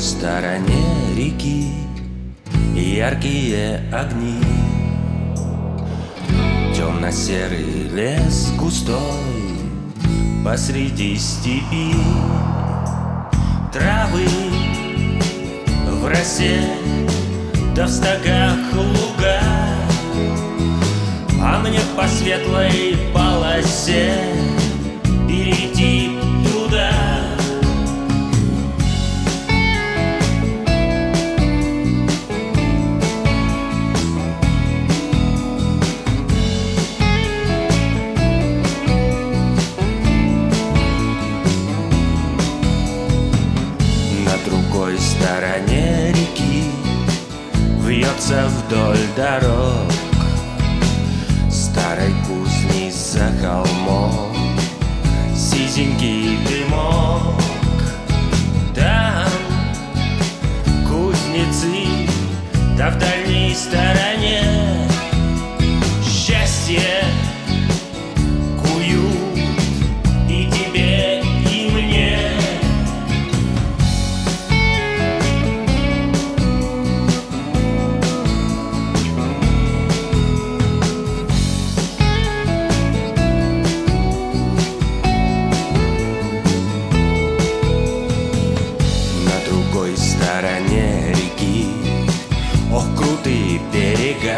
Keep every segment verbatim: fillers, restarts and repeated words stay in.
стороне реки яркие огни. Темно-серый лес густой посреди степи. Травы в росе, да в стогах луга, а мне по светлой полосе перейти туда. На другой стороне реки вьется вдоль дорог старой кузни за холмом сизенький дымок. Там кузнецы, да в дальней стороне счастье куют и тебе, и мне. В стороне реки, ох, крутые берега,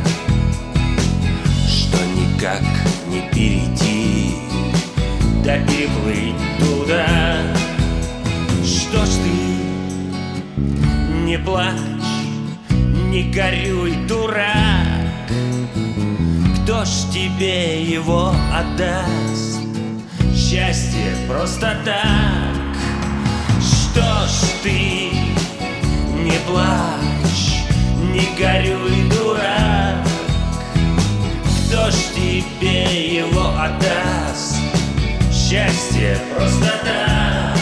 что никак не перейти, да переплыть туда. Что ж ты не плачь, не горюй, дурак, кто ж тебе его отдаст? Счастье просто так. Что ж ты не плачь, не горюй, дурак, кто ж тебе его отдаст? Счастье просто так.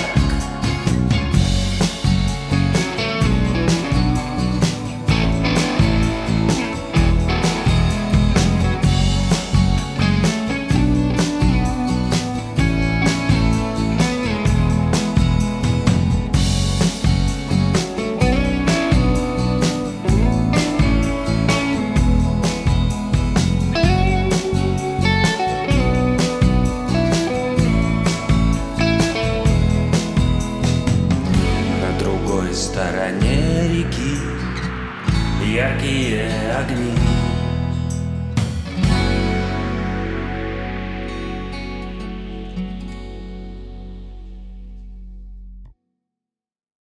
В стороне реки яркие огни.